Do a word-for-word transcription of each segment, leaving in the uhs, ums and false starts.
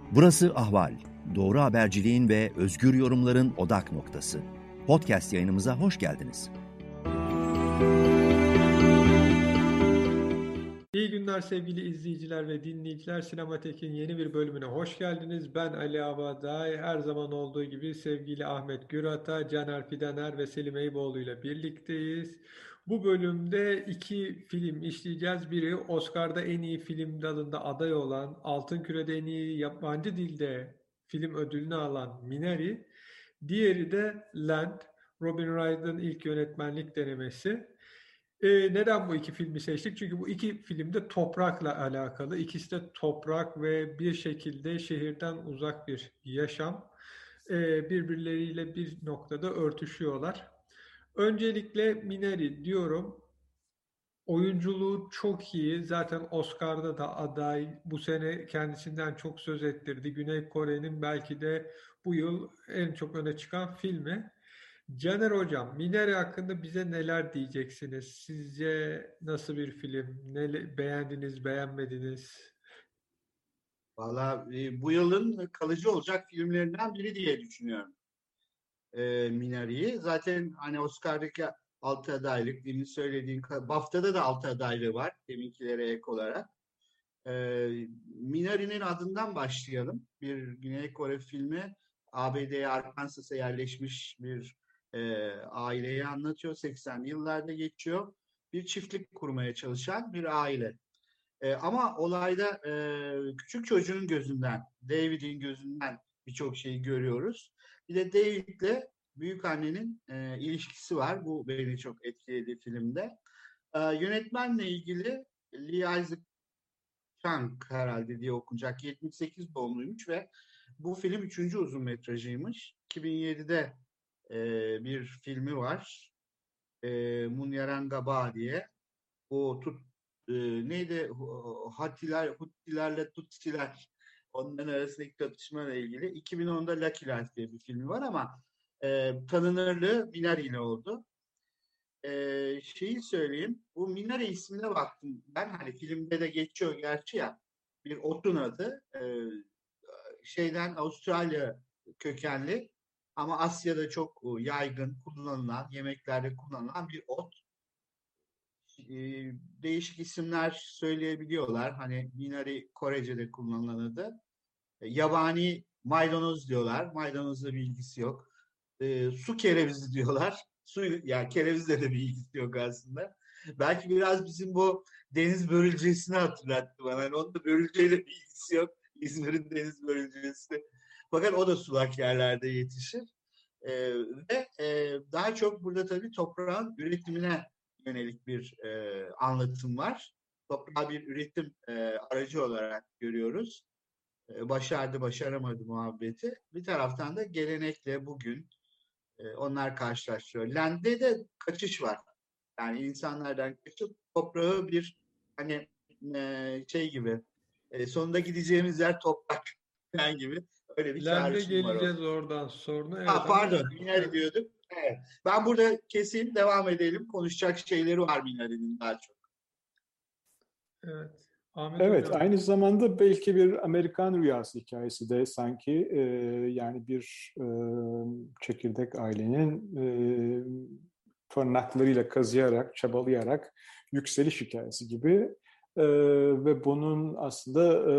Burası Ahval. Doğru haberciliğin ve özgür yorumların odak noktası. Podcast yayınımıza hoş geldiniz. İyi günler sevgili izleyiciler ve dinleyiciler. Sinematek'in yeni bir bölümüne hoş geldiniz. Ben Ali Abaday. Her zaman olduğu gibi sevgili Ahmet Gürat'a, Caner Fidaner ve Selim Eyüboğlu ile birlikteyiz. Bu bölümde iki film işleyeceğiz. Biri Oscar'da en iyi film dalında aday olan, Altın Küre'de en iyi yabancı dilde film ödülünü alan Minari. Diğeri de Land, Robin Wright'ın ilk yönetmenlik denemesi. Ee, neden bu iki filmi seçtik? Çünkü bu iki film de toprakla alakalı. İkisi de toprak ve bir şekilde şehirden uzak bir yaşam. Ee, birbirleriyle bir noktada örtüşüyorlar. Öncelikle Minari diyorum. Oyunculuğu çok iyi. Zaten Oscar'da da aday. Bu sene kendisinden çok söz ettirdi. Güney Kore'nin belki de bu yıl en çok öne çıkan filmi. Caner Hocam, Minari hakkında bize neler diyeceksiniz? Sizce nasıl bir film? Ne beğendiniz, beğenmediniz? Valla e, bu yılın kalıcı olacak filmlerinden biri diye düşünüyorum e, Minari'yi. Zaten hani Oscar'daki altı adaylık, demin söylediğin, BAFTA'da da altı adaylığı var deminkilere ek olarak. E, Minari'nin adından başlayalım. Bir Güney Kore filmi, A B D'ye, Arkansas'a yerleşmiş bir e, aileyi anlatıyor. seksenli yıllarda geçiyor. Bir çiftlik kurmaya çalışan bir aile. E, ama olayda e, küçük çocuğun gözünden, David'in gözünden birçok şeyi görüyoruz. Bir de David'le büyük annenin e, ilişkisi var. Bu beni çok etkiledi filmde. E, yönetmenle ilgili Lee Isaac Chung herhalde diye okunacak. yetmiş sekiz doğumluymuş ve bu film üçüncü uzun metrajıymış. iki bin yedide e, bir filmi var. E, Munyarangaba diye. O tut, e, neydi? Hatiler, Huttilerle Tutsiler, onların arasındaki çatışmayla ilgili. iki bin onda Lucky Life diye bir filmi var ama e, tanınırlığı Minari ile oldu. E, şeyi söyleyeyim. Bu Minari ismine baktım. Ben hani filmde de geçiyor gerçi ya. Bir otun adı. E, şeyden Avustralya kökenli ama Asya'da çok yaygın kullanılan, yemeklerde kullanılan bir ot. e, Değişik isimler söyleyebiliyorlar. Hani Minari Korece'de kullanılan adı. E, yabani maydanoz diyorlar. Maydanozla bir ilgisi yok. E, su kerevizi diyorlar. Su, yani kerevizle de bir ilgisi yok aslında. Belki biraz bizim bu deniz börülcesini hatırlattı bana. Yani onun da börülceyle bir ilgisi yok. İzmir'in deniz börülcesi. Fakat o da sulak yerlerde yetişir. E, ve e, daha çok burada tabii toprağın üretimine yönelik bir e, anlatım var. Toprağı bir üretim e, aracı olarak görüyoruz. E, başardı, başaramadı muhabbeti. Bir taraftan da gelenekle bugün e, onlar karşılaşıyor. Lende de kaçış var. Yani insanlardan kaçıp toprağı bir hani e, şey gibi e, sonunda gideceğimiz yer toprak falan gibi öyle bir Lende çağrışım var geleceğiz orada. oradan sonra. Evet Ha, ama pardon, Minari diyorduk. Evet. Ben burada keseyim, devam edelim. Konuşacak şeyleri var Minari'nin daha çok. evet. Ahmet Evet, Hocam. aynı zamanda belki bir Amerikan rüyası hikayesi de sanki e, yani bir e, çekirdek ailenin e, tırnaklarıyla kazıyarak, çabalayarak yükseliş hikayesi gibi e, ve bunun aslında e,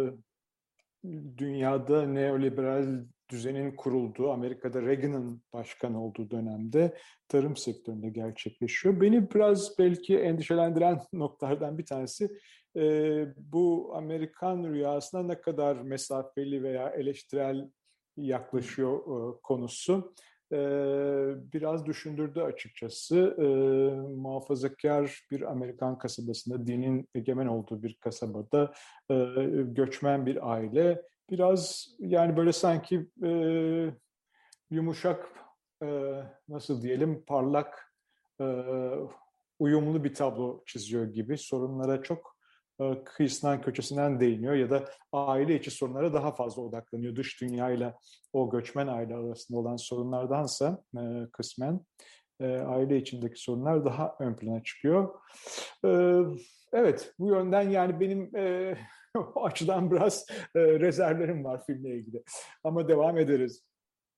dünyada neoliberal düzenin kurulduğu, Amerika'da Reagan'ın başkan olduğu dönemde tarım sektöründe gerçekleşiyor. Beni biraz belki endişelendiren noktalardan bir tanesi e, bu Amerikan rüyasına ne kadar mesafeli veya eleştirel yaklaşıyor e, konusu. E, biraz düşündürdü açıkçası. E, muhafazakar bir Amerikan kasabasında, dinin egemen olduğu bir kasabada e, göçmen bir aile. Biraz yani böyle sanki e, yumuşak, e, nasıl diyelim, parlak, e, uyumlu bir tablo çiziyor gibi. Sorunlara çok e, kıyısından köşesinden değiniyor ya da aile içi sorunlara daha fazla odaklanıyor. Dış dünyayla o göçmen aile arasında olan sorunlardansa e, kısmen e, aile içindeki sorunlar daha ön plana çıkıyor. E, evet, bu yönden yani benim e, o açıdan biraz e, rezervlerim var filmle ilgili. Ama devam ederiz.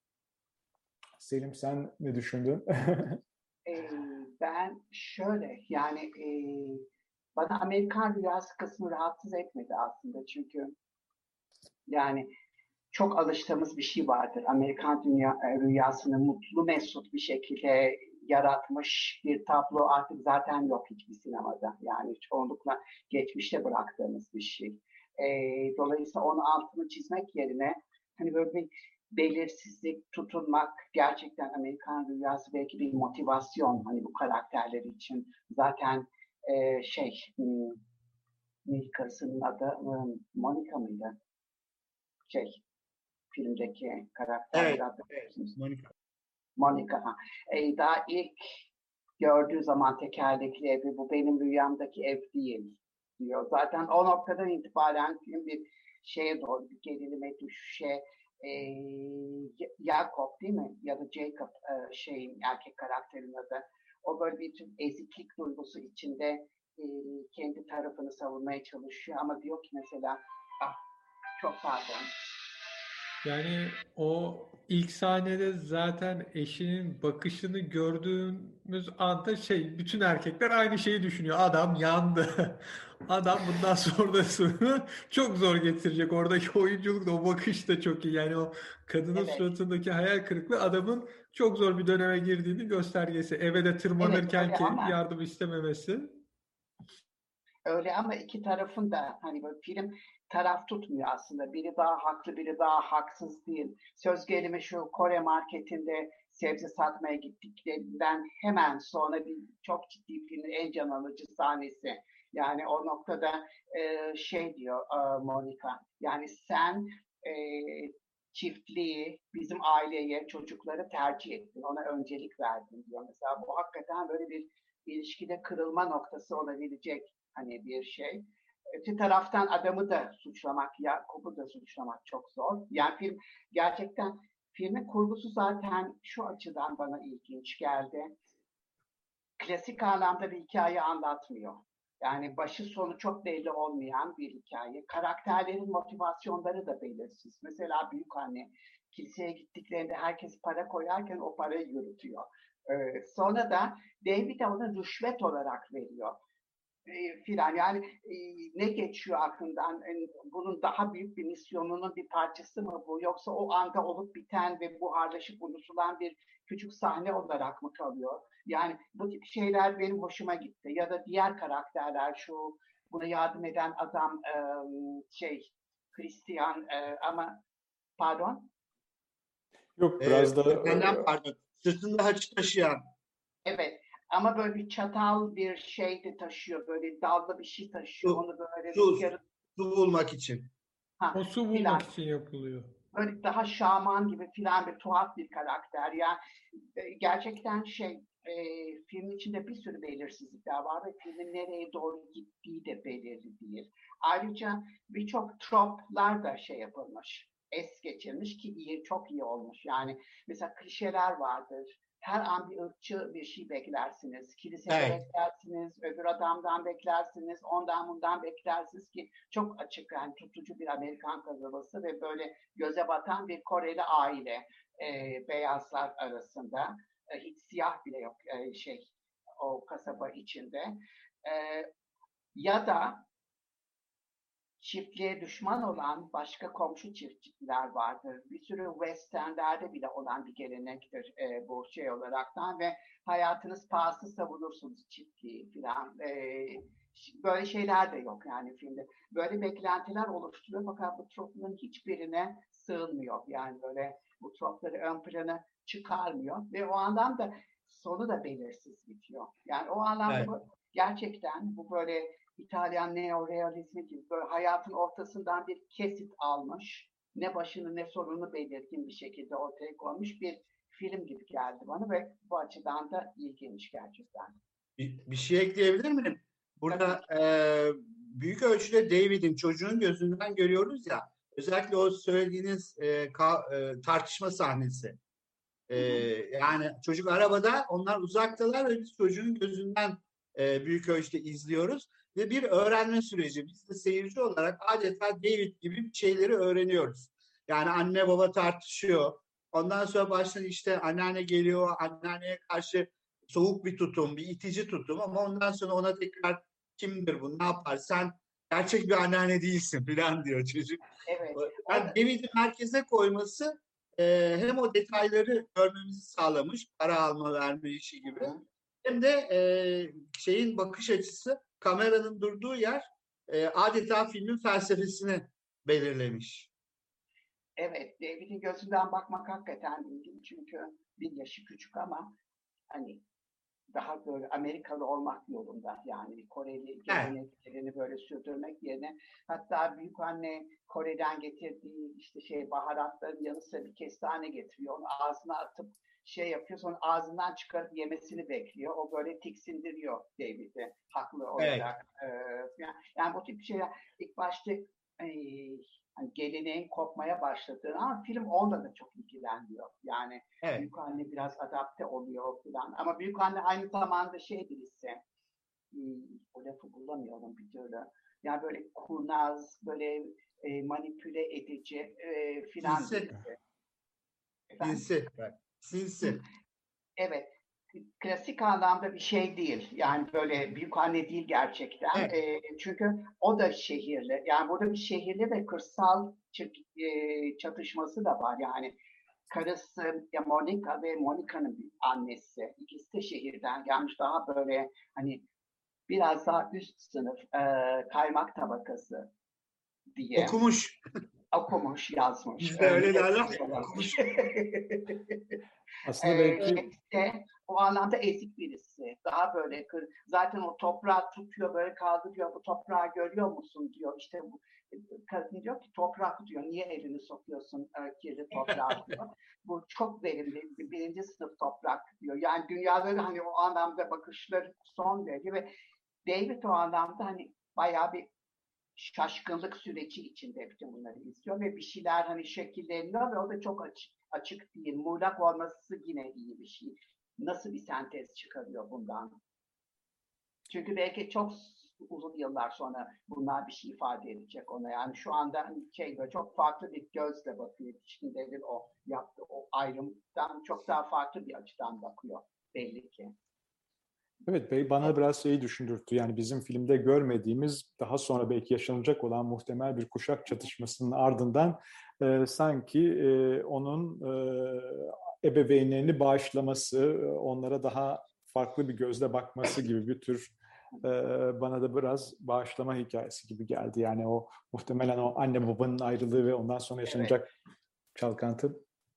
Selim, sen ne düşündün? Ee, ben şöyle yani e, bana Amerikan Rüyası kısmı rahatsız etmedi aslında çünkü yani çok alıştığımız bir şey vardır. Amerikan dünya, e, rüyasını mutlu mesut bir şekilde yaratmış bir tablo artık zaten yok hiçbir sinemada. Yani çoğunlukla geçmişte bıraktığımız bir şey. Ee, dolayısıyla onun altını çizmek yerine hani böyle bir belirsizlik, tutunmak gerçekten Amerikan rüyası belki bir motivasyon hani bu karakterler için. Zaten e, şey hmm, neydi karısının adı? Hmm, Monica mıydı? Şey filmdeki karakterler Evet, adı. evet. Monica. Monica. Ha. E, daha ilk gördüğü zaman tekerlekli evi bu benim rüyamdaki ev değil diyor. Zaten o noktadan itibaren film bir şeye doğru bir gerilime düşüşe e, Jacob değil mi? Ya da Jacob e, şeyin erkek karakterin adı. O böyle bir tür eziklik duygusu içinde e, kendi tarafını savunmaya çalışıyor ama diyor ki mesela ah, çok pardon. Yani o ilk sahnede zaten eşinin bakışını gördüğümüz anda şey bütün erkekler aynı şeyi düşünüyor. Adam yandı. Adam bundan sonrasını çok zor getirecek. Oradaki oyunculuk da o bakış da çok iyi. Yani o kadının Evet. suratındaki hayal kırıklığı adamın çok zor bir döneme girdiğini göstergesi. Eve de Evet tırmanırken öyle ki ama yardım istememesi. öyle ama iki tarafın da hani böyle film taraf tutmuyor aslında. Biri daha haklı, biri daha haksız değil. Söz gelimi şu Kore marketinde sebze satmaya gittiklerinden hemen sonra bir çok ciddi filmin en can alıcı sahnesi. Yani o noktada e, şey diyor e, Monica. Yani sen e, çiftliği, bizim aileye, çocukları tercih ettin. Ona öncelik verdin diyor. Mesela bu hakikaten böyle bir ilişkide kırılma noktası olabilecek hani bir şey. Öte taraftan adamı da suçlamak, Yakup'u da suçlamak çok zor. Yani film gerçekten filmin kurgusu zaten şu açıdan bana ilginç geldi. Klasik anlamda bir hikaye anlatmıyor. Yani başı sonu çok belli olmayan bir hikaye. Karakterlerin motivasyonları da belirsiz. Mesela büyükanne kiliseye gittiklerinde herkes para koyarken o parayı yürütüyor. Ee, sonra da David de ona rüşvet olarak veriyor e, filan yani e, ne geçiyor aklından e, bunun daha büyük bir misyonunun bir parçası mı bu yoksa o anda olup biten ve buharlaşıp unutulan bir küçük sahne olarak mı kalıyor? Yani bu tip şeyler benim hoşuma gitti ya da diğer karakterler şu buna yardım eden adam e, şey Hristiyan e, ama pardon Yok, Ee, biraz da senden pardon. Sırtında haç taşıyan. evet ama böyle bir çatal bir şey de taşıyor böyle dallı bir şey taşıyor Su, onu böyle su, rüzgarı su bulmak için. O ha su bulmak filan için yapılıyor. böyle daha şaman gibi filan bir tuhaf bir karakter. Yani e, gerçekten şey e, filmin içinde bir sürü belirsizlikler var ve filmin nereye doğru gittiği de belirli değil. Ayrıca birçok troplar da şey yapılmış, es geçirmiş ki iyi, çok iyi olmuş. Yani mesela klişeler vardır. Her an bir ırkçı bir şey beklersiniz. Kilisede Evet. beklersiniz, öbür adamdan beklersiniz, ondan bundan beklersiniz ki çok açık yani tutucu bir Amerikan kasabası ve böyle göze batan bir Koreli aile e, beyazlar arasında e, hiç siyah bile yok e, şey o kasaba içinde e, ya da çiftliğe düşman olan başka komşu çiftlikler vardır. Bir sürü westernlerde bile olan bir gelenektir e, bu şey olaraktan ve hayatınız pahası savunursunuz çiftliği falan. E, böyle şeyler de yok yani filmde. Böyle beklentiler oluşturuyor fakat bu tropların hiçbirine sığınmıyor. Yani böyle bu tropları ön plana çıkarmıyor ve o anlamda sonu da belirsiz bitiyor. Yani o anlamda Evet. bu, gerçekten bu böyle İtalyan neorealizmi gibi böyle hayatın ortasından bir kesit almış, ne başını ne sonunu belirgin bir şekilde ortaya koymuş bir film gibi geldi bana ve bu açıdan da ilginç gerçekten. Bir, bir şey ekleyebilir miyim? Burada e, büyük ölçüde David'in çocuğun gözünden görüyoruz ya. Özellikle o söylediğiniz e, ka, e, tartışma sahnesi. E, yani çocuk arabada, onlar uzaktalar ve biz çocuğun gözünden e, büyük ölçüde izliyoruz. ve bir öğrenme süreci. Biz de seyirci olarak adeta David gibi bir şeyleri öğreniyoruz. Yani anne baba tartışıyor. Ondan sonra baştan işte anneanne geliyor, anneanneye karşı soğuk bir tutum, bir itici tutum ama ondan sonra ona tekrar kimdir bu, ne yapar, sen gerçek bir anneanne değilsin falan diyor çocuk. Evet. Yani Orada, David'i merkeze koyması e, hem o detayları görmemizi sağlamış, para alma verme işi gibi, hem de e, şeyin bakış açısı, kameranın durduğu yer e, adeta filmin felsefesini belirlemiş. evet, David'in gözünden bakmak hakikaten ilginç çünkü bir yaşı küçük ama hani daha böyle Amerikalı olmak yolunda, yani bir Koreli geleneklerini böyle sürdürmek yerine, hatta büyük anne Kore'den getirdiği işte şey baharatların yanı sıra bir kestane getiriyor. Onu ağzına atıp şey yapıyor, sonra ağzından çıkarıp yemesini bekliyor. O böyle tiksindiriyor David'i haklı olarak. Evet. Ee, yani, yani bu tip şeyler ilk başta e, hani geleneğin kopmaya başladığını, ama film onunla da çok ilgileniyor. Yani evet. Büyük anne biraz adapte oluyor falan. Ama büyük anne aynı zamanda şey birisi, o lafı bulamıyorum bir türlü. Yani böyle kurnaz, böyle e, manipüle edici e, filan Sinsi. Sinsi. Sinsi. Evet. Klasik anlamda bir şey değil. Yani böyle büyük anne değil gerçekten. Evet. E, çünkü o da şehirli. Yani burada bir şehirli ve kırsal çatışması da var. Yani karısı Monica ve Monica'nın annesi. İkisi de şehirden gelmiş. Daha böyle hani biraz daha üst sınıf e, kaymak tabakası diye. Okumuş. Okumuş, yazmış. Bizde öyle derler. Okumuş. Aslında belki... Ee, o anlamda ezik birisi. Daha böyle zaten o toprağı tutuyor, böyle kaldırıyor. Bu toprağı görüyor musun diyor. İşte bu kadın diyor ki toprak diyor. Niye elini sokuyorsun e, kirli toprağa diyor. Bu çok verimli bir birinci sınıf toprak diyor. Yani dünyada hani o anlamda bakışları son derece ve David o anlamda hani bayağı bir şaşkınlık süreci içinde bütün bunları izliyor ve bir şeyler hani şekilleniyor ve o da çok açık, açık değil. Muğlak olması yine iyi bir şey. Nasıl bir sentez çıkarıyor bundan? Çünkü belki çok uzun yıllar sonra bunlar bir şey ifade edecek ona. Yani şu anda şey böyle çok farklı bir gözle bakıyor. Şimdi o yaptığı o ayrımdan çok daha farklı bir açıdan bakıyor belli ki. Evet, Bey bana biraz şeyi düşündürttü. Yani bizim filmde görmediğimiz, daha sonra belki yaşanacak olan muhtemel bir kuşak çatışmasının ardından e, sanki e, onun e, ebeveynlerini bağışlaması, onlara daha farklı bir gözle bakması gibi bir tür e, bana da biraz bağışlama hikayesi gibi geldi. Yani o muhtemelen o anne babanın ayrılığı ve ondan sonra yaşanacak evet. çalkantı.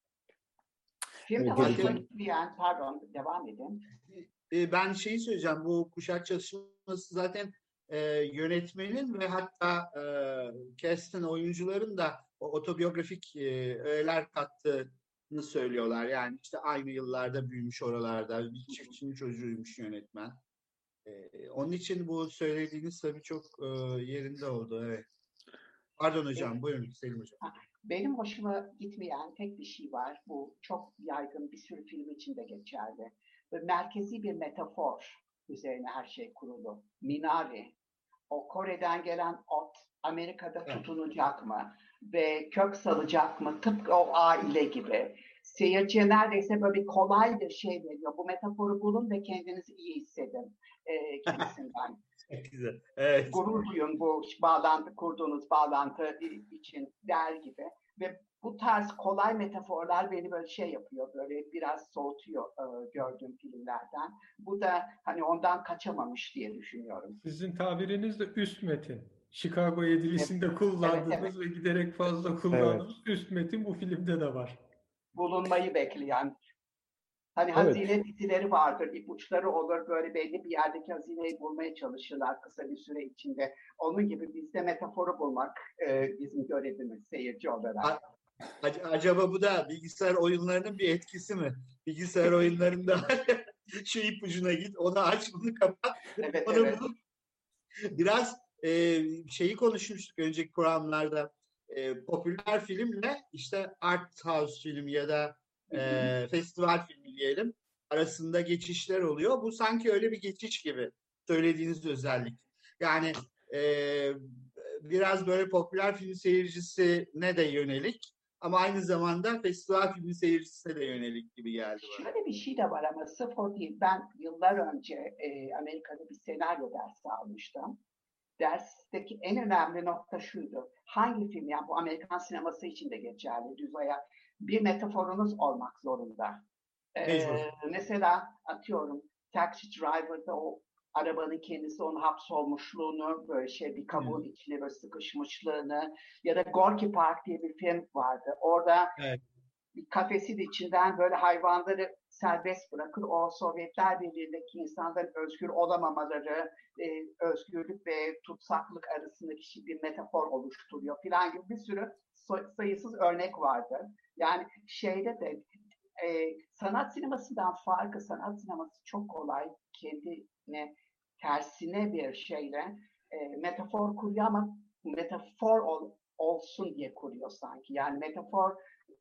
Şimdi evet, hoşuma gitmeyen, pardon devam edin. Ben şeyi söyleyeceğim, bu kuşak çalışması zaten e, yönetmenin ve hatta e, cast'ın, oyuncuların da o otobiyografik e, öğeler kattığını söylüyorlar. Yani işte aynı yıllarda büyümüş oralarda, bir çiftçinin çocuğuymuş yönetmen. E, onun için bu söylediğiniz tabii çok e, yerinde oldu. Evet. Pardon hocam, evet. Buyurun Selim hocam. Benim hoşuma gitmeyen tek bir şey var. Bu çok yaygın bir sürü film için de geçerli. Ve merkezi bir metafor üzerine her şey kurulu. Minari, o Kore'den gelen ot Amerika'da evet. tutunacak mı? Ve kök salacak mı? Tıpkı o aile gibi. Seyirciye neredeyse böyle bir kolay bir şey veriyor. Bu metaforu bulun ve kendinizi iyi hissedin e, gibisinden. Güzel. Evet. Gurur duyun bu bağlantı, kurduğunuz bağlantı için der gibi. Ve bu tarz kolay metaforlar beni böyle şey yapıyor, böyle biraz soğutuyor e, gördüğüm filmlerden. Bu da hani ondan kaçamamış diye düşünüyorum. Sizin tabiriniz de üst metin. Chicago yedilisinde evet. kullandığınız evet, evet. ve giderek fazla kullandığınız evet. üst metin bu filmde de var. Bulunmayı bekleyen. Hani evet. hazine dizileri vardır, ipuçları olur, böyle belli bir yerdeki hazineyi bulmaya çalışırlar kısa bir süre içinde. Onun gibi bizde metaforu bulmak e, bizim görevimiz seyirci olarak. Acaba bu da bilgisayar oyunlarının bir etkisi mi? Bilgisayar oyunlarında şu ipucuna git, onu aç, bunu kapat. Evet, onu evet. Bul. Biraz e, şeyi konuşmuştuk önceki programlarda. E, popüler filmle işte art house film ya da e, festival filmi diyelim arasında geçişler oluyor. Bu sanki öyle bir geçiş gibi söylediğiniz özellik. Yani e, biraz böyle popüler film seyircisine de yönelik ama aynı zamanda festival filmi seyircisine de yönelik gibi geldi bana. Şöyle bir şey de var ama sırf o değil. Ben yıllar önce e, Amerika'da bir senaryo dersi almıştım. Dersteki en önemli nokta şuydu. Hangi film, yani bu Amerikan sineması için de geçerli, düz ayak, bir metaforunuz olmak zorunda. Ee, Mecbur. mesela atıyorum Taxi Driver'da o arabanın kendisi onun hapsolmuşluğunu, böyle şey bir kabuğun içine böyle sıkışmışlığını, ya da Gorky Park diye bir film vardı. Orada Evet. bir kafesin içinden böyle hayvanları serbest bırakır. O Sovyetler Birliği'ndeki insanların özgür olamamaları, e, özgürlük ve tutsaklık arasındaki bir metafor oluşturuyor falan gibi bir sürü sayısız örnek vardı. Yani şeyde de e, sanat sinemasından farkı, sanat sineması çok kolay kendine tersine bir şeyle e, metafor kuruyor ama metafor ol, olsun diye kuruyor sanki. Yani metafor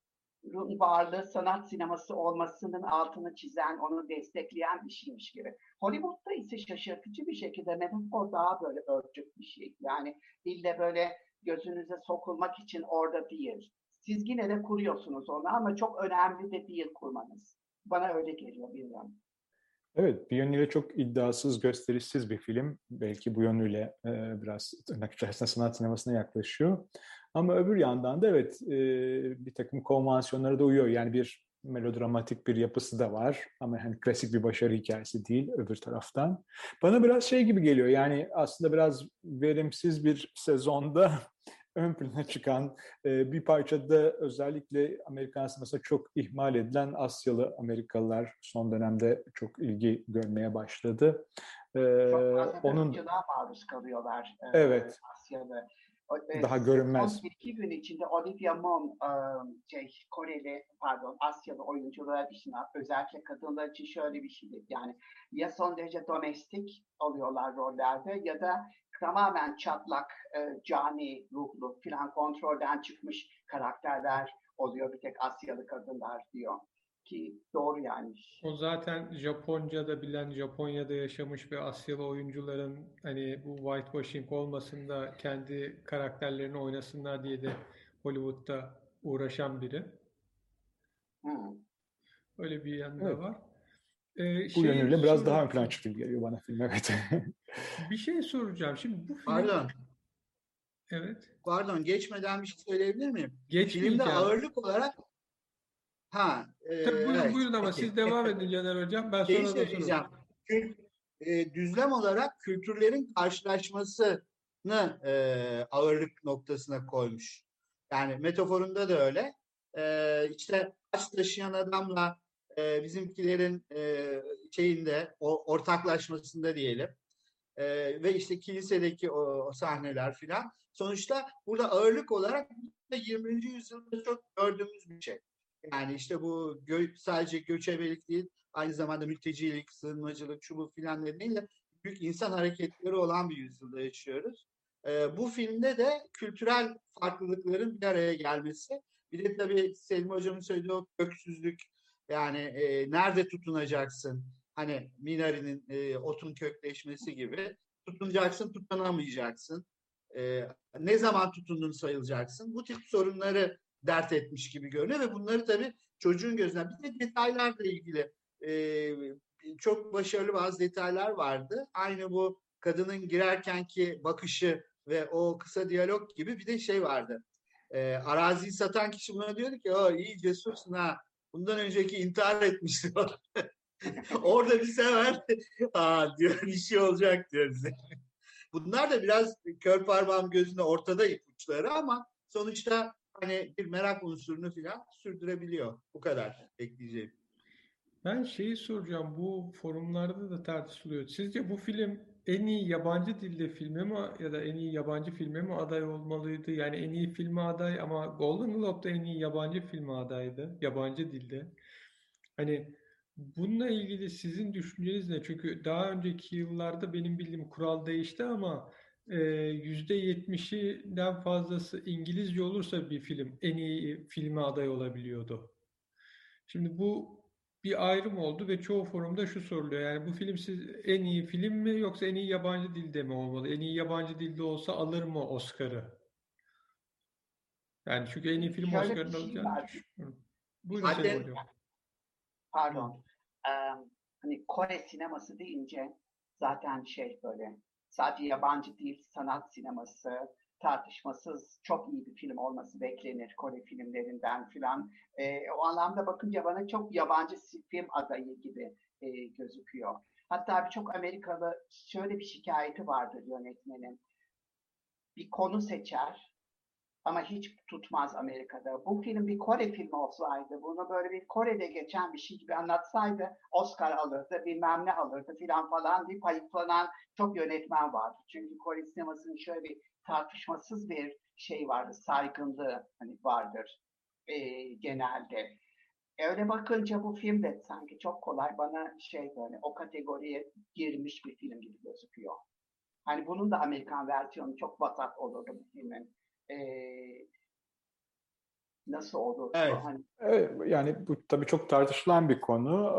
varlığı sanat sineması olmasının altını çizen, onu destekleyen bir şeymiş gibi. Hollywood'da ise şaşırtıcı bir şekilde metafor daha böyle örtük bir şey. Yani ille böyle gözünüze sokulmak için orada değil. Siz yine de kuruyorsunuz onu ama çok önemli de değil kurmanız. Bana öyle geliyor, bilmiyorum. Evet, bir yönüyle çok iddiasız, gösterişsiz bir film. Belki bu yönüyle e, biraz tırnak içerisinde sanat sinemasına yaklaşıyor. Ama öbür yandan da evet e, bir takım konvansiyonlara da uyuyor. Yani bir melodramatik bir yapısı da var. Ama hani klasik bir başarı hikayesi değil öbür taraftan. Bana biraz şey gibi geliyor. Yani aslında biraz verimsiz bir sezonda ön plana çıkan e, bir parçada özellikle Amerikan sinemasında çok ihmal edilen Asyalı Amerikalılar son dönemde çok ilgi görmeye başladı. E, Çok fazla da onun ırkçılığa maruz kalıyorlar e, evet Asya'da. O, e, daha görünmez. son iki gün içinde Olivia Munn, e, şey, Koreli, pardon Asyalı oyuncular için, özellikle kadınlar için şöyle bir şey. Yani ya son derece domestik oluyorlar rollerde ya da tamamen çatlak, e, cani ruhlu filan, kontrolden çıkmış karakterler oluyor bir tek Asyalı kadınlar diyor. Ki doğru yani. O zaten Japonca'da bilen, Japonya'da yaşamış ve Asyalı oyuncuların hani bu whitewashing olmasın da kendi karakterlerini oynasınlar diye de Hollywood'da uğraşan biri. Hmm. Öyle bir yanı da Evet. var. Ee, Bu şeyi yönüyle biraz daha ön plana soracağım. çıktı gibi geliyor bana film. Evet. Bir şey soracağım. Şimdi bu film, Pardon. evet, Pardon, geçmeden bir şey söyleyebilir miyim? Filmde geçmeyeceğim. ağırlık olarak ha e, Tabii buyurun evet buyurun ama peki. siz devam edin Caner Hocam. Ben Şeyi sonra da sorarım. söyleyeceğim. Kült, e, düzlem olarak kültürlerin karşılaşmasını e, ağırlık noktasına koymuş. Yani metaforunda da öyle. E, işte taş taşıyan adamla e, bizimkilerin e, şeyinde o ortaklaşmasında diyelim. E, ve işte kilisedeki o, o sahneler filan. Sonuçta burada ağırlık olarak yirminci yüzyılda çok gördüğümüz bir şey. Yani işte bu gö- sadece göçebelik değil, aynı zamanda mültecilik, sığınmacılık, şu bu filan nedeniyle büyük insan hareketleri olan bir yüzyılda yaşıyoruz. Ee, bu filmde de kültürel farklılıkların bir araya gelmesi. Bir de tabii Selim Hocam'ın söylediği o köksüzlük, yani e, nerede tutunacaksın? Hani Minari'nin e, otun kökleşmesi gibi tutunacaksın, tutunamayacaksın. E, ne zaman tutundun sayılacaksın? Bu tip sorunları dert etmiş gibi görünüyor ve bunları tabii çocuğun gözünden, bir de detaylarla ilgili e, çok başarılı bazı detaylar vardı. Aynı bu kadının girerkenki bakışı ve o kısa diyalog gibi bir de şey vardı. E, araziyi satan kişi buna diyordu ki o iyi cesursun ha. Bundan önceki intihar etmişti. Orada bir sefer aa diyor bir şey olacak diyor bize. Bunlar da biraz kör parmağım gözünde ortada ipuçları ama sonuçta hani bir merak unsurunu falan sürdürebiliyor. Bu kadar ekleyeceğim. Ben şeyi soracağım. Bu forumlarda da tartışılıyor. Sizce bu film en iyi yabancı dilde filme mi ya da en iyi yabancı filme mi aday olmalıydı? Yani en iyi filme aday ama Golden Globe'da en iyi yabancı filme adaydı. Yabancı dilde. Hani bununla ilgili sizin düşünceniz ne? Çünkü daha önceki yıllarda benim bildiğim kural değişti ama e, yüzde yetmişinden fazlası İngilizce olursa bir film en iyi filme aday olabiliyordu. Şimdi bu bir ayrım oldu ve çoğu forumda şu soruluyor. Yani bu film siz en iyi film mi yoksa en iyi yabancı dilde mi olmalı? En iyi yabancı dilde olsa alır mı Oscar'ı? Yani çünkü en iyi film Şöyle bir Oscar'ını şey alacağını var. düşünüyorum. Buyurun Selim Zaten Hocam. Pardon. Ee, hani Kore sineması deyince zaten şey böyle sadece yabancı değil sanat sineması tartışmasız çok iyi bir film olması beklenir Kore filmlerinden filan. Ee, o anlamda bakınca bana çok yabancı film adayı gibi e, gözüküyor. Hatta birçok Amerikalı şöyle bir şikayeti vardır yönetmenin. Bir konu seçer ama hiç tutmaz Amerika'da. Bu film bir Kore filmi olsaydı, bunu böyle bir Kore'de geçen bir şey gibi anlatsaydı Oscar alırdı, bilmem ne alırdı filan falan deyip hayıflanan çok yönetmen vardı. Çünkü Kore sinemasının şöyle bir tartışmasız bir şey vardı, saygınlığı hani vardır e, genelde. Öyle bakınca bu film de sanki çok kolay bana şey böyle o kategoriye girmiş bir film gibi gözüküyor. Hani bunun da Amerikan versiyonu çok vasat olurdu bu filmin. Ee, nasıl olurdu? evet. Hani Evet, yani bu tabii çok tartışılan bir konu.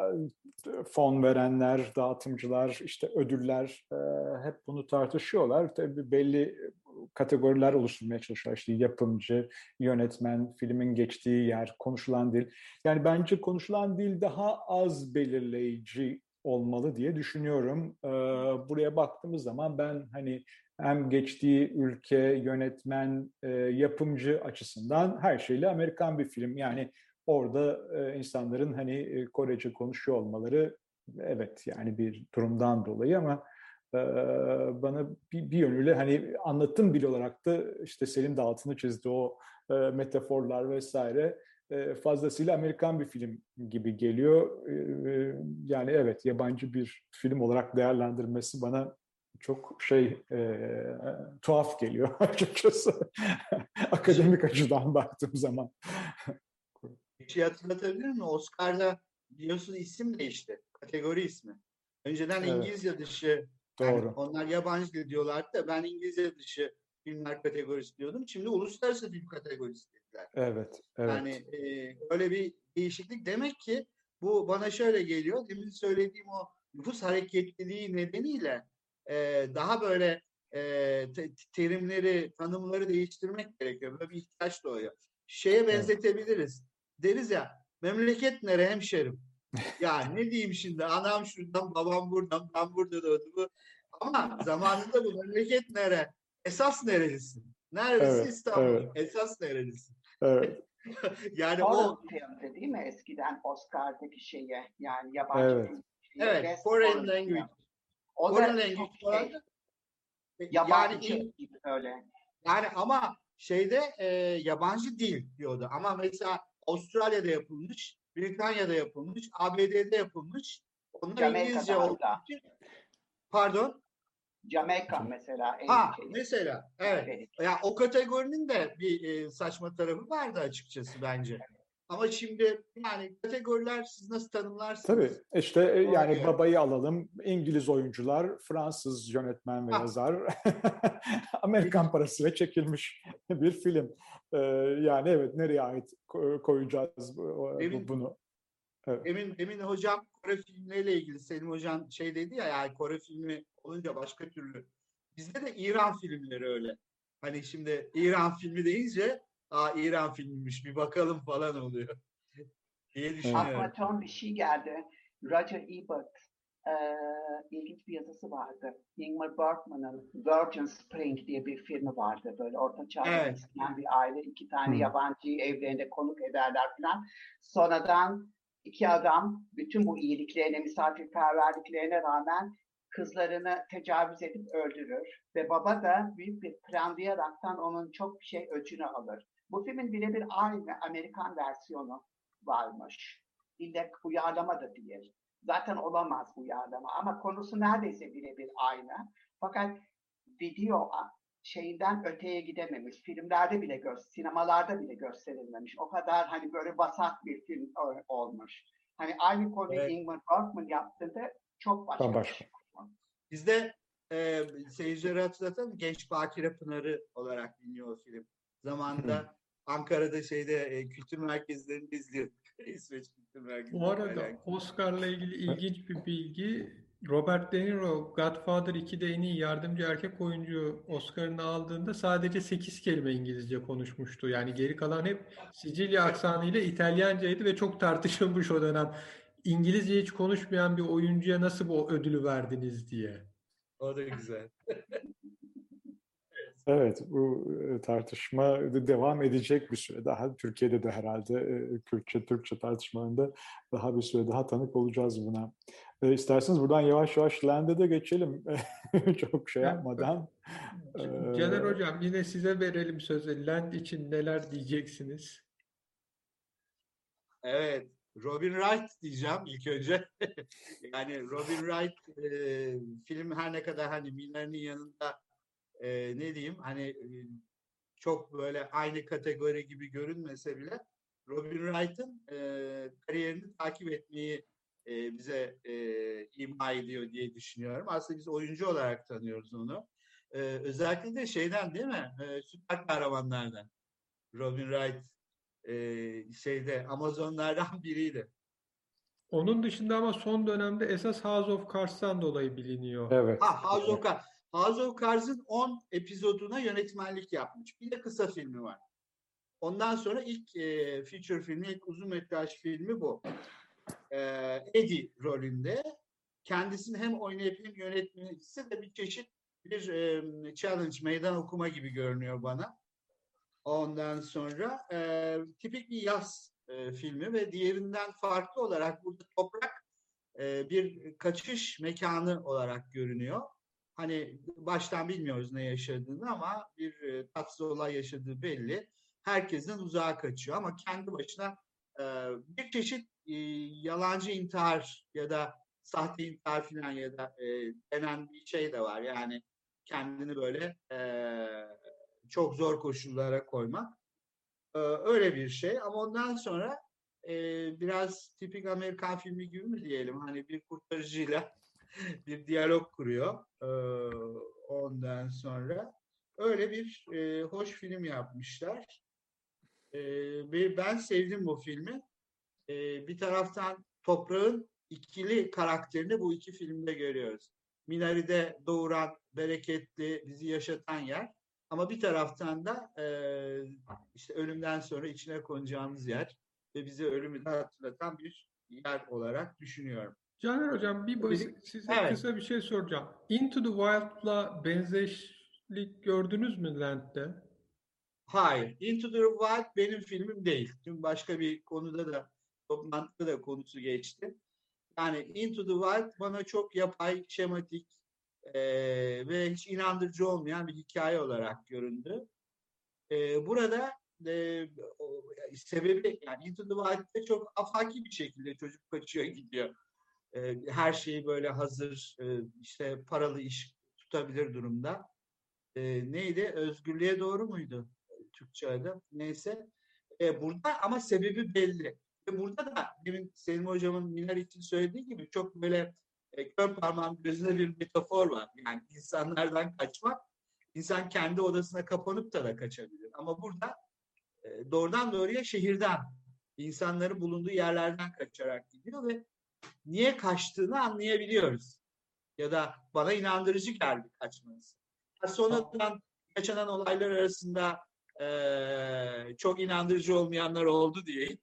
Fon verenler, dağıtımcılar, işte ödüller e, hep bunu tartışıyorlar. Tabii belli kategoriler oluşturmaya çalışıyorlar. İşte yapımcı, yönetmen, filmin geçtiği yer, konuşulan dil. Yani bence konuşulan dil daha az belirleyici olmalı diye düşünüyorum. E, buraya baktığımız zaman ben hani hem geçtiği ülke, yönetmen, e, yapımcı açısından her şeyle Amerikan bir film. Yani orada e, insanların hani e, Korece konuşuyor olmaları evet yani bir durumdan dolayı ama e, bana bir, bir yönüyle hani anlatım bile olarak da işte Selim de altını çizdi o e, metaforlar vesaire e, fazlasıyla Amerikan bir film gibi geliyor. E, yani evet yabancı bir film olarak değerlendirmesi bana çok şey e, tuhaf geliyor açıkçası akademik açıdan baktığım zaman. Bir şey hatırlatabilir miyim? Oscar'da biliyorsun isim değişti. Kategori ismi. Önceden Evet, İngilizce dışı, yani doğru. onlar yabancı dil diyorlardı da ben İngilizce dışı filmler kategorisi diyordum. Şimdi uluslararası film kategorisi dediler. Evet, Yani evet. e, öyle bir değişiklik. Demek ki bu bana şöyle geliyor. Demin söylediğim o nüfus hareketliliği nedeniyle e, daha böyle e, te- terimleri, tanımları değiştirmek gerekiyor. Böyle bir ihtiyaç doğuyor. Şeye Evet. benzetebiliriz. Deriz ya, memleket nere hemşerim? Ya ne diyeyim şimdi, anam şuradan, babam buradan, ben burada doğdum. Ama zamanında bu memleket nere? Esas nerelisin? Neresi? Evet, İstanbul. evet, Esas nerelisin? evet, Yani foreign o, filmdi değil mi eskiden Oscar'daki şeye yani yabancı evet, film şeye evet, best foreign foreign language. film. O Foreign da language çok falan şey da e, yani yabancı in- gibi öyle. yani ama şeyde e, yabancı dil diyordu. Ama mesela Avustralya'da yapılmış, Britanya'da yapılmış, A B D'de yapılmış. Onlar Jamaika'da İngilizce olduğu hatta. için, pardon. Jamaika mesela en Ha şey. mesela evet. Ya o kategorinin de bir e, saçma tarafı vardı açıkçası bence. Ama şimdi yani kategoriler siz nasıl tabii tanımlarsınız? işte e, Ona yani göre. babayı alalım, İngiliz oyuncular, Fransız yönetmen ve Ha, yazar, Amerikan parasıyla çekilmiş bir film. Ee, yani evet nereye ait ko- koyacağız bu, bu- demin bunu? Evet. demin demin hocam Kore filmleriyle ilgili Selim hocam şey dedi ya, yani Kore filmi olunca başka türlü. Bizde de İran filmleri öyle. Hani şimdi İran filmi deyince, aa İran filmiymiş bir bakalım falan oluyor diye Evet. Aklıma düşünüyorum. son bir şey geldi. Roger Ebert eee, ilginç bir yazısı vardı. Ingmar Bergman'ın Virgin Spring diye bir filmi vardı. Böyle orta çağda Evet. geçen bir aile iki tane Hı. yabancıyı evlerinde konuk ederler falan. Sonradan iki adam bütün bu iyiliklerine, misafirperverliklerine rağmen kızlarını tecavüz edip öldürür. Ve baba da büyük bir planlayaraktan onun çok şey öcünü alır. Bu filmin birebir aynı Amerikan versiyonu varmış. İlle uyarlama da değil. Zaten olamaz uyarlama ama konusu neredeyse birebir aynı. Fakat video şeyinden öteye gidememiş. Filmlerde bile, gö sinemalarda bile gösterilmemiş. O kadar hani böyle vasat bir film olmuş. Hani aynı konuyu Evet. Ingmar Bergman yaptığında çok başka bir Bambaşka. şey olmuş. Bizde e, seyircileri hatırlatalım. Genç Bakire Pınarı olarak biliniyor o film. Hı. Zamanında Ankara'da şeyde e, kültür merkezlerinde izliyorduk. İsveç Kültür Merkezi. Bu arada Oscar'la ilgili ilginç bir bilgi. Robert De Niro Godfather ikide en iyi yardımcı erkek oyuncu Oscar'ını aldığında sadece sekiz kelime İngilizce konuşmuştu. Yani geri kalan hep Sicilya aksanıyla İtalyancaydı ve çok tartışılmış o dönem. İngilizce hiç konuşmayan bir oyuncuya nasıl bu ödülü verdiniz diye. O da güzel. Evet, bu tartışma devam edecek bir süre daha. Türkiye'de de herhalde Kürtçe-Türkçe tartışmalarında daha bir süre daha tanık olacağız buna. E, isterseniz buradan yavaş yavaş Land'e de geçelim. Çok şey yapmadan. Caner Hocam yine size verelim sözü. Land için neler diyeceksiniz? Evet, Robin Wright diyeceğim ilk önce. Yani Robin Wright e, film her ne kadar hani Miller'in yanında e, ne diyeyim hani e, çok böyle aynı kategori gibi görünmese bile Robin Wright'ın e, kariyerini takip etmeyi e, bize e, ima ediyor diye düşünüyorum. Aslında biz oyuncu olarak tanıyoruz onu. E, özellikle de şeyden değil mi? E, süper kahramanlardan. Robin Wright e, şeyde Amazonlardan biriydi. Onun dışında ama son dönemde esas House of Cards'tan dolayı biliniyor. Evet. Ha, House of Cards. House of Cards'ın on epizoduna yönetmenlik yapmış. Bir de kısa filmi var. Ondan sonra ilk e, feature filmi, ilk uzun metraj filmi bu. E, Eddie rolünde. Kendisini hem oynayıp hem yönetmesi de bir çeşit bir e, challenge, meydan okuma gibi görünüyor bana. Ondan sonra e, tipik bir yaz e, filmi ve diğerinden farklı olarak burada toprak e, bir kaçış mekanı olarak görünüyor. Hani baştan bilmiyoruz ne yaşadığını ama bir e, tatsız olay yaşadığı belli. Herkesten uzağa kaçıyor ama kendi başına e, bir çeşit e, yalancı intihar ya da sahte intihar falan ya da e, denen bir şey de var. Yani kendini böyle e, çok zor koşullara koymak. Ee, öyle bir şey. Ama ondan sonra e, biraz tipik Amerikan filmi gibi mi diyelim? Hani bir kurtarıcıyla bir diyalog kuruyor. Ee, ondan sonra öyle bir e, hoş film yapmışlar. Ee, ben sevdim bu filmi. Ee, bir taraftan toprağın ikili karakterini bu iki filmde görüyoruz. Minari'de doğuran, bereketli, bizi yaşatan yer. Ama bir taraftan da e, işte ölümden sonra içine konacağımız yer ve bize ölümü de hatırlatan bir yer olarak düşünüyorum. Caner Hocam bir basit, size Evet. kısa bir şey soracağım. Into the Wild'la benzeşlik gördünüz mü Land'de? Hayır. Into the Wild benim filmim değil. Dün başka bir konuda da toplantıda da konusu geçti. Yani Into the Wild bana çok yapay, şematik e, ve hiç inandırıcı olmayan bir hikaye olarak göründü. E, burada e, o, sebebi yani Into the Wild'de çok afaki bir şekilde çocuk kaçıyor gidiyor. E, her şeyi böyle hazır, e, işte paralı iş tutabilir durumda. E, neydi? Özgürlüğe doğru muydu? Türkçe adı. Neyse. E, burada ama sebebi belli. Ve burada da demin Selim Hocam'ın Miner için söylediği gibi çok böyle e, kör parmağın gözüne bir metafor var. Yani insanlardan kaçmak, insan kendi odasına kapanıp da da kaçabilir. Ama burada e, doğrudan doğruya şehirden, insanların bulunduğu yerlerden kaçarak gidiyor ve niye kaçtığını anlayabiliyoruz. Ya da bana inandırıcı geldi kaçması. Sonradan yaşanan olaylar arasında e, çok inandırıcı olmayanlar oldu diyeyim.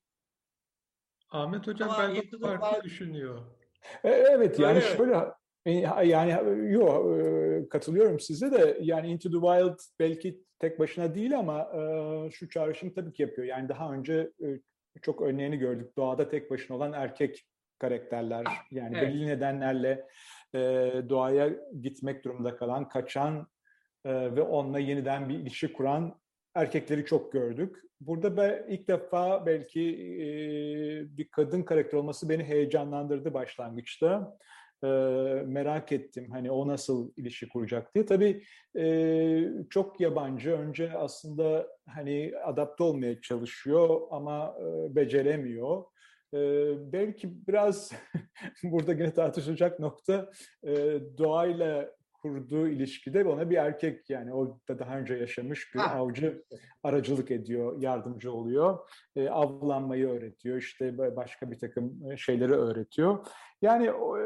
Ahmet Hocam Ama galiba Into the farklı Wild- düşünüyor. E, Evet yani Öyle mi? şöyle e, yani yok katılıyorum size de yani Into the Wild belki tek başına değil ama e, şu çağrışım tabii ki yapıyor. Yani daha önce e, çok örneğini gördük. Doğada tek başına olan erkek karakterler yani Evet. belli nedenlerle e, doğaya gitmek durumunda kalan, kaçan e, ve onunla yeniden bir ilişki kuran erkekleri çok gördük. Burada ben ilk defa belki e, bir kadın karakter olması beni heyecanlandırdı başlangıçta. E, merak ettim hani o nasıl ilişki kuracak diye. Tabii e, çok yabancı. Önce aslında hani adapte olmaya çalışıyor ama e, beceremiyor. E, belki biraz burada yine tartışılacak nokta e, doğayla kurduğu ilişkide ona bir erkek, yani o da daha önce yaşamış bir Ha. avcı aracılık ediyor, yardımcı oluyor. E, avlanmayı öğretiyor, işte başka bir takım şeyleri öğretiyor. Yani e,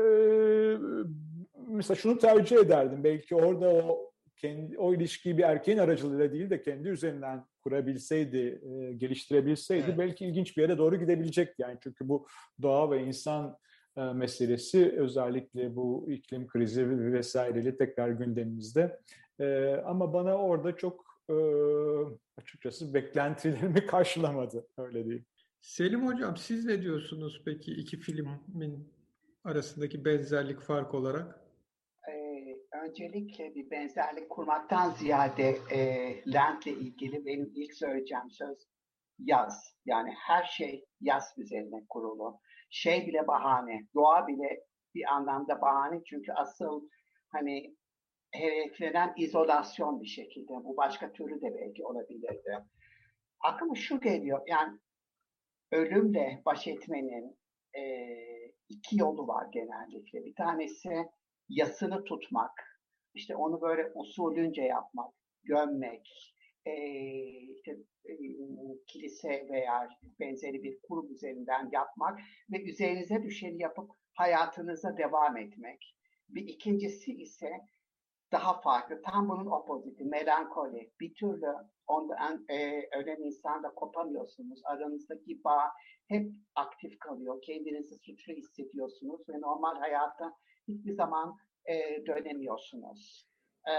mesela şunu tercih ederdim. Belki orada o kendi o ilişkiyi bir erkeğin aracılığıyla değil de kendi üzerinden kurabilseydi, e, geliştirebilseydi Evet. belki ilginç bir yere doğru gidebilecekti. Yani çünkü bu doğa ve insan e, meselesi özellikle bu iklim krizi vesaireyle tekrar gündemimizde. E, ama bana orada çok e, açıkçası beklentilerimi karşılamadı, öyle diyeyim. Selim Hocam, siz ne diyorsunuz peki iki filmin arasındaki benzerlik, fark olarak? Ee, öncelikle bir benzerlik kurmaktan ziyade e, Lent'le ilgili benim ilk söyleyeceğim söz yaz. Yani her şey yaz üzerine kurulu. Şey bile bahane, doğa bile bir anlamda bahane çünkü asıl hani hedeflenen izolasyon bir şekilde. Bu başka türlü de belki olabilirdi. Aklıma şu geliyor, yani ölümle baş etmenin e, iki yolu var genellikle. Bir tanesi yasını tutmak, işte onu böyle usulünce yapmak, gömmek, e, işte, e, kilise veya benzeri bir kurum üzerinden yapmak ve üzerinize düşeni yapıp hayatınıza devam etmek. Bir ikincisi ise daha farklı. Tam bunun opoziti, melankoli. Bir türlü ondan e, ölen insanla kopamıyorsunuz. Aranızdaki bağ hep aktif kalıyor. Kendinizi suçlu hissediyorsunuz ve normal hayata hiçbir zaman e, dönemiyorsunuz. E,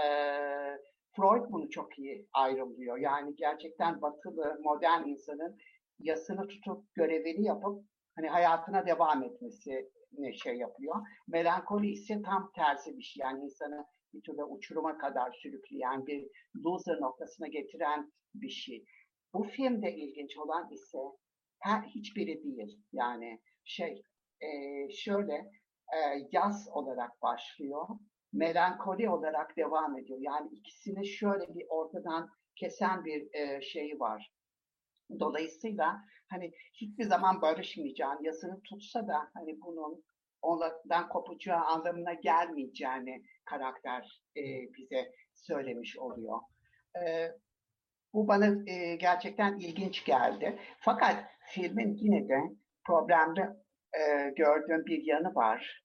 Freud bunu çok iyi ayrılıyor. Yani gerçekten batılı, modern insanın yasını tutup görevini yapıp hani hayatına devam etmesi ne şey yapıyor. Melankoli ise tam tersi bir şey. Yani insanı bir türlü uçuruma kadar sürükleyen, bir loser noktasına getiren bir şey. Bu filmde ilginç olan ise her hiçbiri değil. Yani şey e, şöyle e, yaz olarak başlıyor, melankoli olarak devam ediyor. Yani ikisini şöyle bir ortadan kesen bir e, şeyi var. Dolayısıyla hani hiçbir zaman barışmayacağını, yasını tutsa da hani bunun ondan kopacağı anlamına gelmeyeceğini karakter e, bize söylemiş oluyor. E, Bu bana e, gerçekten ilginç geldi. Fakat filmin yine de problemli e, gördüğüm bir yanı var.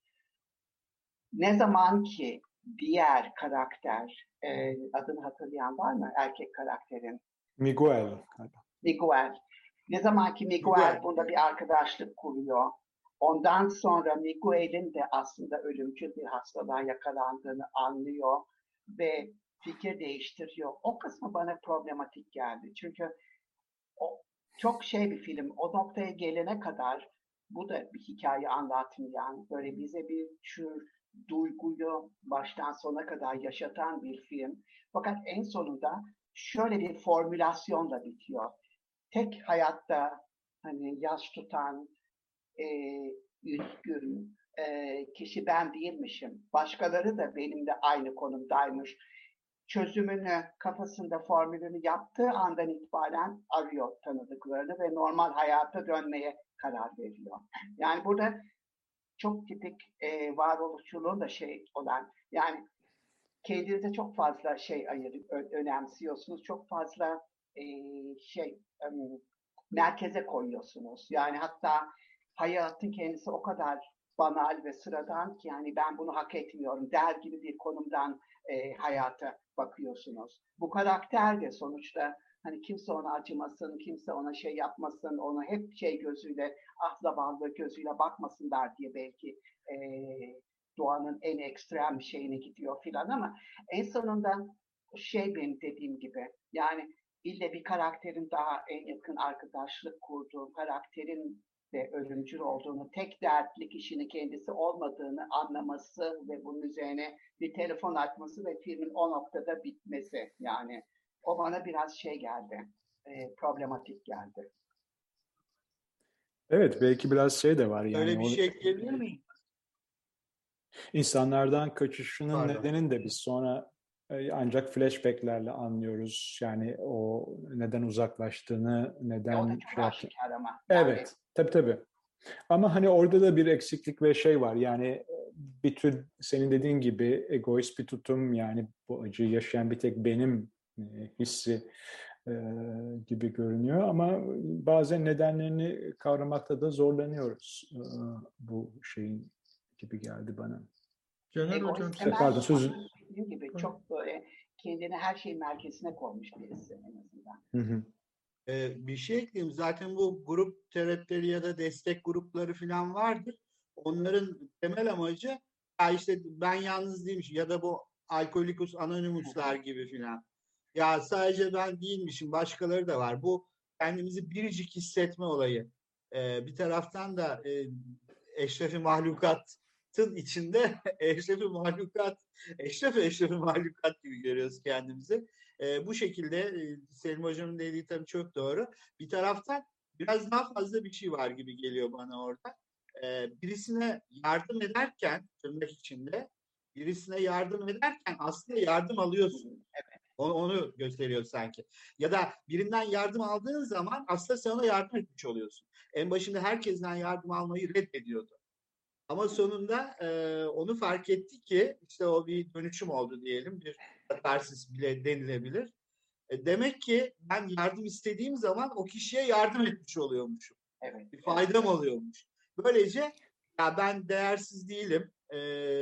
Ne zaman ki diğer karakter, e, adını hatırlayan var mı erkek karakterin? Miguel. Miguel. Ne zaman ki Miguel Miguel. bunda bir arkadaşlık kuruyor, ondan sonra Miguel'in de aslında ölümcül bir hastalığa yakalandığını anlıyor ve fikir değiştiriyor. O kısmı bana problematik geldi. Çünkü o çok şey bir film. O noktaya gelene kadar bu da bir hikaye anlatmayan, böyle bize bir tür duyguyu baştan sona kadar yaşatan bir film. Fakat en sonunda şöyle bir formülasyonla bitiyor. Tek hayatta hani yaş tutan, e, üzgün e, kişi ben değilmişim. Başkaları da benimle aynı konumdaymış. Çözümünü, kafasında formülünü yaptığı andan itibaren arıyor tanıdıklarını ve normal hayata dönmeye karar veriyor. Yani burada çok tipik e, varoluşçuluğun da şey olan, yani kendinize çok fazla şey ayır, önemsiyorsunuz. Çok fazla e, şey um, merkeze koyuyorsunuz. Yani hatta hayatın kendisi o kadar banal ve sıradan ki yani ben bunu hak etmiyorum der gibi bir konumdan e, hayata bakıyorsunuz. Bu karakter de sonuçta hani kimse ona acımasın, kimse ona şey yapmasın, ona hep şey gözüyle, ah zavallı gözüyle bakmasınlar diye belki e, doğanın en ekstrem şeyine gidiyor filan ama en sonunda şey benim dediğim gibi yani ille bir karakterin daha en yakın arkadaşlık kurduğu karakterin de ölümcül olduğunu, tek dertli kişinin kendisi olmadığını anlaması ve bunun üzerine bir telefon açması ve filmin o noktada bitmesi. Yani o bana biraz şey geldi, e, problematik geldi. Evet, belki biraz şey de var yani. Öyle bir o şey ekleyebilir miyim? insanlardan kaçışının Pardon. nedenini de biz sonra e, ancak flashbacklerle anlıyoruz. Yani o neden uzaklaştığını, E, o da neden çok şey yaptığını. aşikar ama. Yani Evet, tabii tabii. Ama hani orada da bir eksiklik ve şey var. Yani bir tür senin dediğin gibi egoist bir tutum, yani bu acıyı yaşayan bir tek benim e, hissi e, gibi görünüyor ama bazen nedenlerini kavramakta da zorlanıyoruz e, bu şeyin gibi geldi bana. Caner Hocam Egoist siz... E, Pardon demez ama sözü. dediğim gibi çok böyle kendini her şeyin merkezine koymuş birisi en azından. Hı hı. Ee, bir şey ekleyeyim. Zaten bu grup terapleri ya da destek grupları falan vardır. Onların temel amacı ya işte ben yalnız değilmişim ya da bu Alkoolikus Anonymous'lar gibi falan. Ya sadece ben değilmişim, başkaları da var. Bu kendimizi biricik hissetme olayı. Ee, bir taraftan da e, eşrefi mahlukatın içinde eşrefi mahlukat, eşrefi eşrefi mahlukat gibi görüyoruz kendimizi. E, bu şekilde e, Selim Hocam'ın dediği tabii çok doğru. Bir taraftan biraz daha fazla bir şey var gibi geliyor bana orada. E, birisine yardım ederken, tırnak içinde, birisine yardım ederken aslında yardım alıyorsun. Onu, onu gösteriyor sanki. Ya da birinden yardım aldığın zaman aslında sen ona yardım etmiş oluyorsun. En başında herkesten yardım almayı reddediyordu. Ama sonunda e, onu fark etti ki işte o bir dönüşüm oldu diyelim. Bir katarsis bile denilebilir. E, demek ki ben yardım istediğim zaman o kişiye yardım etmiş oluyormuşum. Evet. Bir faydam oluyormuş. Böylece ya ben değersiz değilim. E,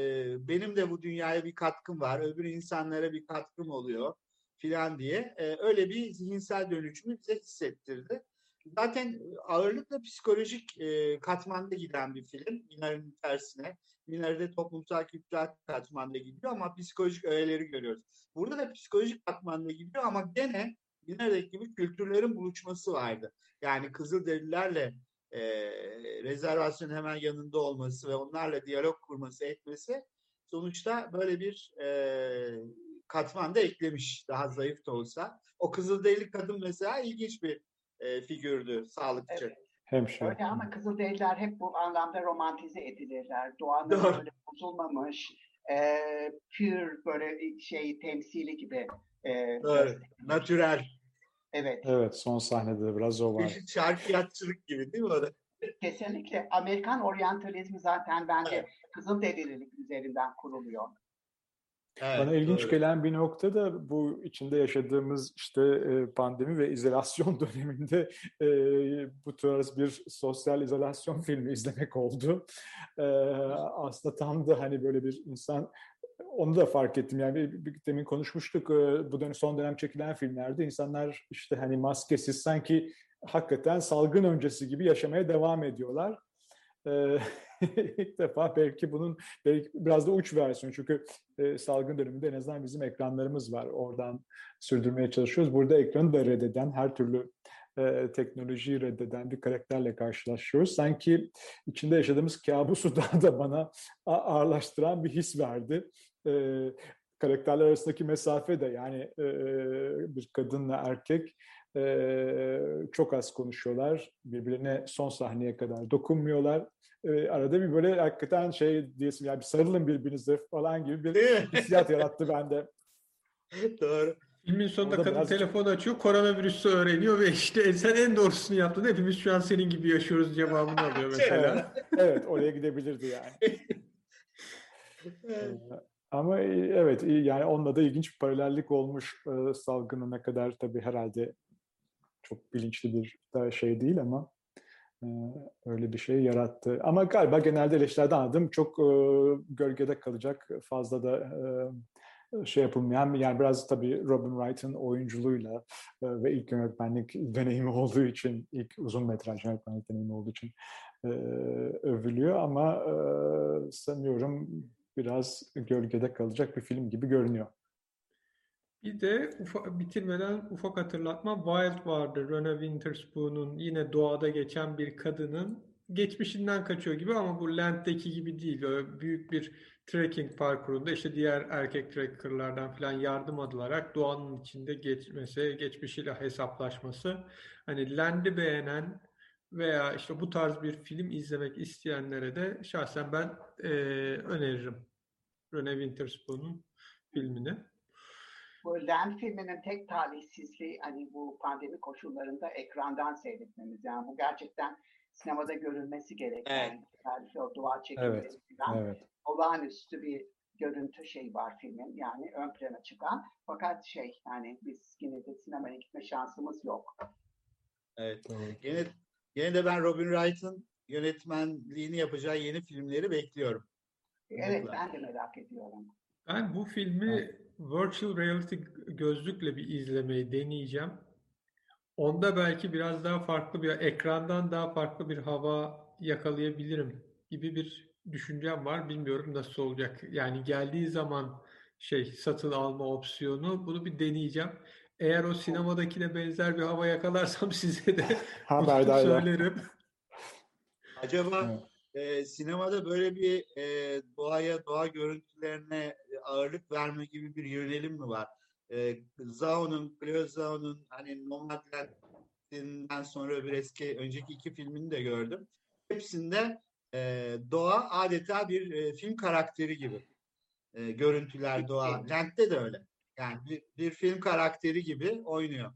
benim de bu dünyaya bir katkım var. Öbür insanlara bir katkım oluyor filan diye. E, öyle bir zihinsel dönüşümü bize hissettirdi. Zaten ağırlıkla psikolojik e, katmanda giden bir film. Minari'nin tersine. Minari'de toplumsal kültürel katmanda gidiyor ama psikolojik öğeleri görüyoruz. Burada da psikolojik katmanda gidiyor ama gene Minari'deki gibi kültürlerin buluşması vardı. Yani Kızılderililerle e, rezervasyonun hemen yanında olması ve onlarla diyalog kurması, etmesi sonuçta böyle bir e, katmanda eklemiş, daha zayıf da olsa. O Kızılderili kadın mesela ilginç bir e, figürdü sağlıkçı. Evet. Hemşire. Öyle ama Kızılderililer hep bu anlamda romantize edilirler. Doğanın Doğru. böyle bozulmamış, e, pür böyle şey temsili gibi e, Doğru. gösterilir. Natürel. Evet. Evet, son sahnede de biraz o var. Çeşit şarkiyatçılık gibi değil mi o da? Kesinlikle. Amerikan oryantalizmi zaten bence Evet. Kızılderililik üzerinden kuruluyor. Evet, Bana ilginç doğru. gelen bir nokta da bu içinde yaşadığımız işte e, pandemi ve izolasyon döneminde e, bu tarz bir sosyal izolasyon filmi izlemek oldu. E, aslında tam da hani böyle bir insan, onu da fark ettim. Yani bir, bir, demin konuşmuştuk, e, bu dönem, son dönem çekilen filmlerde insanlar işte hani maskesiz sanki hakikaten salgın öncesi gibi yaşamaya devam ediyorlar. Ee, ilk defa belki bunun belki biraz da uç versiyonu, çünkü e, salgın döneminde en azından bizim ekranlarımız var. Oradan sürdürmeye çalışıyoruz. Burada ekranı da reddeden, her türlü e, teknolojiyi reddeden bir karakterle karşılaşıyoruz. Sanki içinde yaşadığımız kabusu daha da bana ağırlaştıran bir his verdi. E, karakterler arasındaki mesafe de, yani e, bir kadınla erkek Ee, çok az konuşuyorlar. Birbirine son sahneye kadar dokunmuyorlar. Ee, arada bir böyle hakikaten şey diyesim, yani bir sarılın birbirinize falan gibi bir hissiyat yarattı bende. Doğru. Filmin sonunda Orada kadın biraz... telefon açıyor, koronavirüsü öğreniyor ve işte sen en doğrusunu yaptın. Hepimiz şu an senin gibi yaşıyoruz cevabını alıyor mesela. Evet, evet, oraya gidebilirdi yani. Ee, ama evet, yani onunla da ilginç bir paralellik olmuş. Ee, salgını ne kadar tabii herhalde çok bilinçli bir şey değil ama öyle bir şey yarattı. Ama galiba genelde eleştirilerden anladım, çok e, gölgede kalacak, fazla da e, şey yapılmayan, yani biraz tabii Robin Wright'ın oyunculuğuyla e, ve ilk yönetmenlik deneyimi olduğu için, ilk uzun metraj yönetmenlik deneyimi olduğu için e, övülüyor ama e, sanıyorum biraz gölgede kalacak bir film gibi görünüyor. Bir de ufa, bitirmeden ufak hatırlatma, Wild vardı. Rene Witherspoon'un yine doğada geçen bir kadının geçmişinden kaçıyor gibi ama bu Land'deki gibi değil. Böyle büyük bir trekking parkurunda işte diğer erkek trekkerlardan falan yardım alınarak doğanın içinde geçmesi, geçmişiyle hesaplaşması. Hani Land'i beğenen veya işte bu tarz bir film izlemek isteyenlere de şahsen ben eee, öneririm Rene Witherspoon'un filmini. Bu Land filminin tek talihsizliği hani bu pandemi koşullarında ekrandan seyretmemiz. Yani bu gerçekten sinemada görülmesi gereken Evet. belki o duvar çekimleri Evet, falan. evet. Olağanüstü bir görüntü şey var filmin, yani ön plana çıkan. Fakat şey, yani biz yine de sinemaya gitme şansımız yok. Evet. Doğru. Gene, gene de ben Robin Wright'ın yönetmenliğini yapacağı yeni filmleri bekliyorum. Evet, Umutla. ben de merak ediyorum. Ben bu filmi virtual reality gözlükle bir izlemeyi deneyeceğim. Onda belki biraz daha farklı bir, ekrandan daha farklı bir hava yakalayabilirim gibi bir düşüncem var. Bilmiyorum nasıl olacak. Yani geldiği zaman şey satın alma opsiyonu, bunu bir deneyeceğim. Eğer o sinemadakine benzer bir hava yakalarsam size de bunu Haberdarlar. söylerim. Acaba Evet. e, sinemada böyle bir e, doğaya, doğa görüntülerine ağırlık verme gibi bir yönelim mi var? E, Zao'nun, Chloe Zhao'nun hani Nomadland'den sonra bir eski, önceki iki filmini de gördüm. Hepsinde e, doğa adeta bir e, film karakteri gibi. E, görüntüler, doğa. Land'de de öyle. Yani bir, bir film karakteri gibi oynuyor.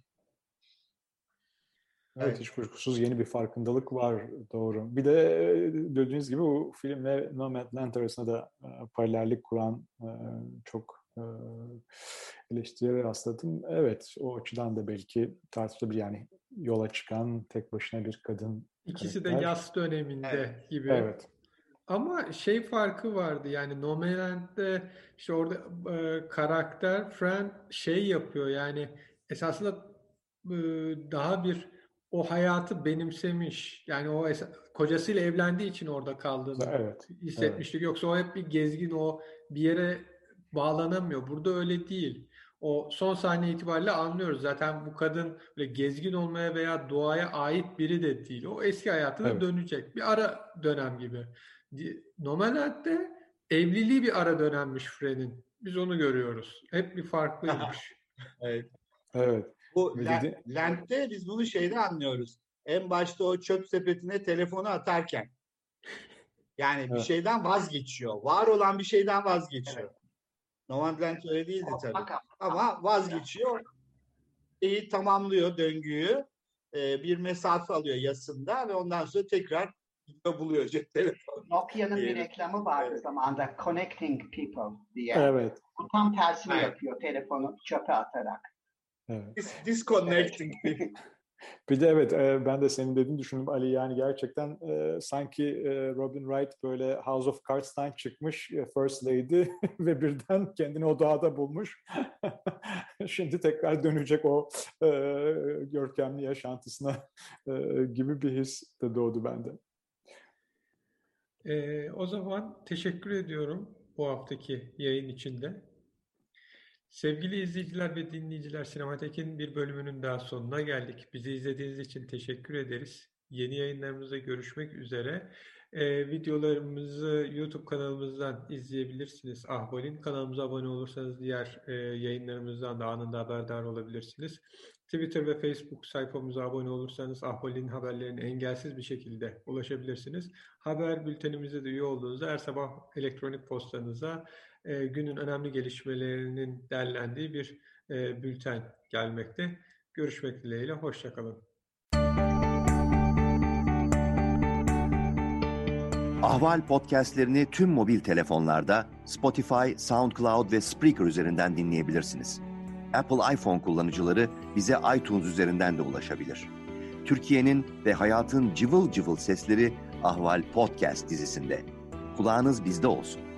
Evet, Evet. hiç kuşkusuz yeni bir farkındalık var, doğru. Bir de e, dediğiniz gibi bu filmle Nomadland arasında da e, paralellik kuran e, çok e, eleştiriye rastladım. Evet, o açıdan da belki tartışılabilir, yani yola çıkan tek başına bir kadın İkisi de karakter. yaz döneminde Evet. gibi. Evet. Ama şey farkı vardı, yani Nomadland'de işte orada e, karakter Fran şey yapıyor, yani esasında e, daha bir o hayatı benimsemiş. Yani o esa- kocasıyla evlendiği için orada kaldığını Evet. Evet. hissetmiştik. Yoksa o hep bir gezgin, o bir yere bağlanamıyor. Burada öyle değil. O son sahne itibariyle anlıyoruz. Zaten bu kadın böyle gezgin olmaya veya doğaya ait biri de değil. O eski hayatına Evet. dönecek. Bir ara dönem gibi. Nomadland'de evliliği bir ara dönemmiş Fran'in. Biz onu görüyoruz. Hep bir farklıymış. Evet. Evet. Bu Ve La- dedi, Land'de biz bunu şeyde anlıyoruz. En başta o çöp sepetine telefonu atarken. Yani bir evet. şeyden vazgeçiyor. Var olan bir şeyden vazgeçiyor. Nomadland öyle değildi tabii. Mutlaka. Ama vazgeçiyor. Şeyi tamamlıyor döngüyü. Ee, bir mesafe alıyor yasında ve ondan sonra tekrar gidiyor buluyor cep telefonu. Nokia'nın bir diyelim. reklamı vardı Evet. zamanında, Connecting People diye. Evet. Bu tam tersini Evet. yapıyor, telefonu çöpe atarak. Evet. Dis- disconnecting. Bir de evet, e, ben de senin dediğini düşündüm Ali, yani gerçekten e, sanki e, Robin Wright böyle House of Cards'tan çıkmış e, First Lady ve birden kendini o dağda bulmuş. Şimdi tekrar dönecek o e, görkemli yaşantısına e, gibi bir his de doğdu bende. Ee, o zaman teşekkür ediyorum bu haftaki yayın içinde. Sevgili izleyiciler ve dinleyiciler, Sinematek'in bir bölümünün daha sonuna geldik. Bizi izlediğiniz için teşekkür ederiz. Yeni yayınlarımızda görüşmek üzere. Ee, videolarımızı YouTube kanalımızdan izleyebilirsiniz. Ahval'in kanalımıza abone olursanız diğer e, yayınlarımızdan da anında haberdar olabilirsiniz. Twitter ve Facebook sayfamıza abone olursanız Ahval'in haberlerine engelsiz bir şekilde ulaşabilirsiniz. Haber bültenimize de üye olduğunuzda her sabah elektronik postanıza e, günün önemli gelişmelerinin derlendiği bir e, bülten gelmekte. Görüşmek dileğiyle, hoşça kalın. Ahval podcastlerini tüm mobil telefonlarda Spotify, SoundCloud ve Spreaker üzerinden dinleyebilirsiniz. Apple iPhone kullanıcıları bize iTunes üzerinden de ulaşabilir. Türkiye'nin ve hayatın cıvıl cıvıl sesleri Ahval Podcast dizisinde. Kulağınız bizde olsun.